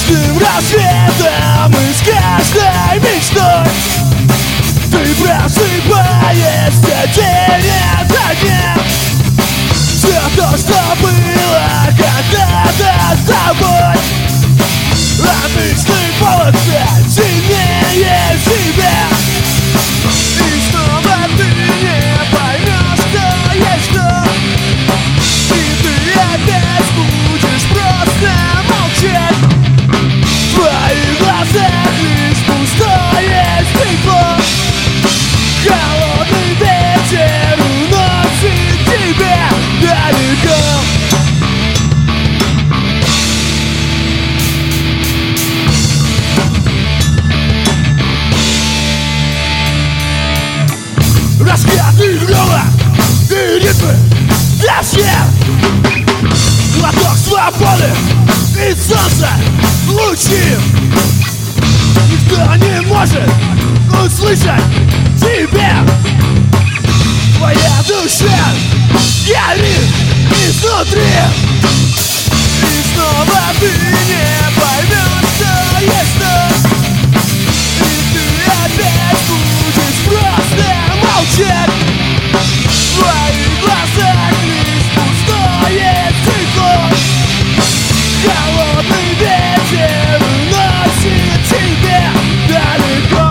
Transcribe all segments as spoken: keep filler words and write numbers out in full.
каждым рассветом и с каждой мечтой ты просыпаешься день ото дня. Все то, что было когда-то с тобой, а мысли полоса сильнее себя. И снова ты не поймешь, что есть что, и ты опять будешь просто молчать. В твоих глазах лишь пустое стекло, холодный ветер уносит тебя далеко. Раскаты грома и ритмы для всех, глоток свободы и солнца лучи. Никто не может услышать тебя. Твоя душа горит изнутри, и снова ты не поймешь, что есть что, и ты опять будешь просто молчать. В твоих глазах лишь пустое стекло, холодный ветер уносит тебя далеко.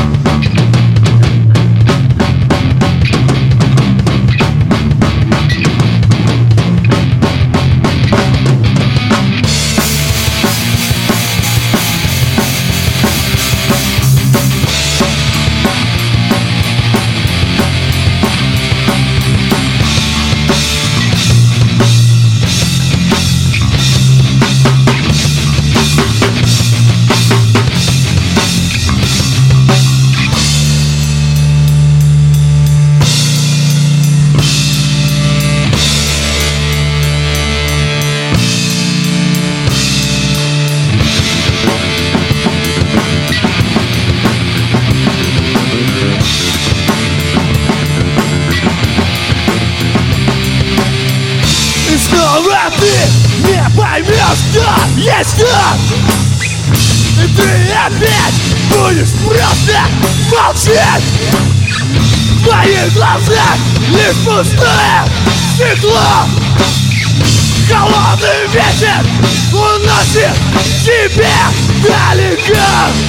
Снова ты не поймешь, что есть что, и ты опять будешь просто молчать. В твоих глазах лишь пустое стекло, холодный ветер уносит тебя далеко.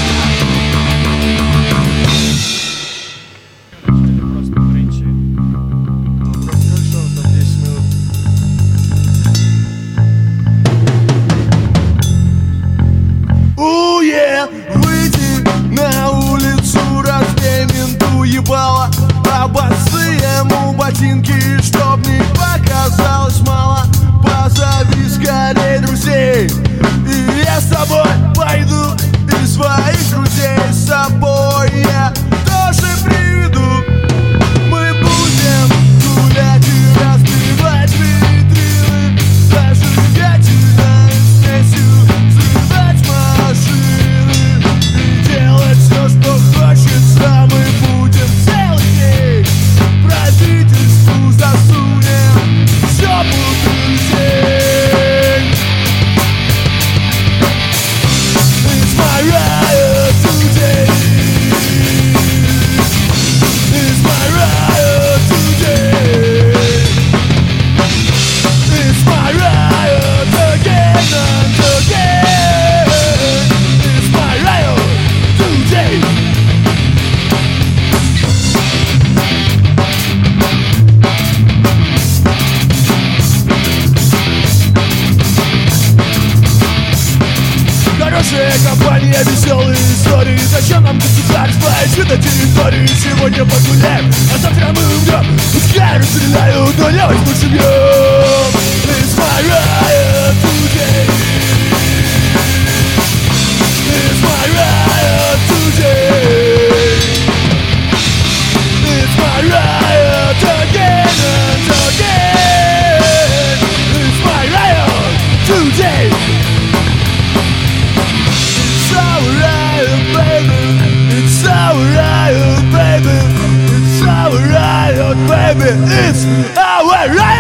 Выйди на улицу, разбей менту ебало, обоссы ему ботинки, чтоб не показалось мало. Позови скорей друзей, и я с тобой пойду, и своих друзей с собой я тоже приведу. Мы будем гулять и разбивать витрины, зажигательной смесью взрывать машины и делать все, что хочется. Мы будем целый день правительству засунем в жопу друзей. It's my riot today. It's my riot today. It's my riot again and again. It's my riot today. Хорошая компания, веселые истории. Зачем нам государство и чьи-то территории? Сегодня погуляем, а завтра мы умрем. Пускай расстреляют, но не возьмут живьем. It's my riot today. It's my riot today. It's my riot again and again. It's my riot today. It's our riot, baby. It's our riot, baby. It's our riot, baby. It's our riot.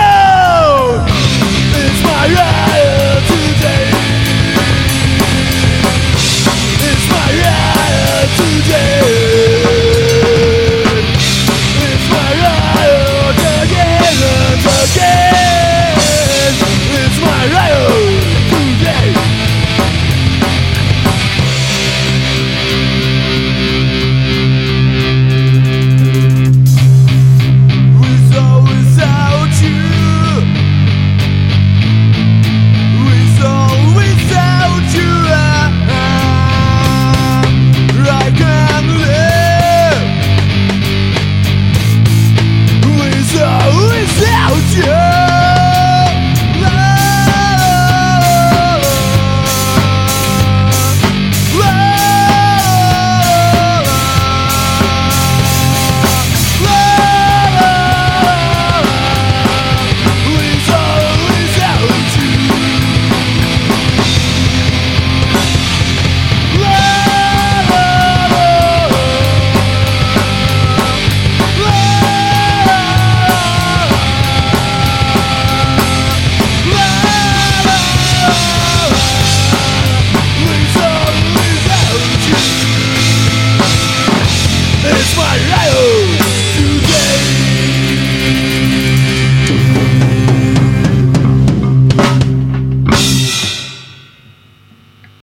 It's my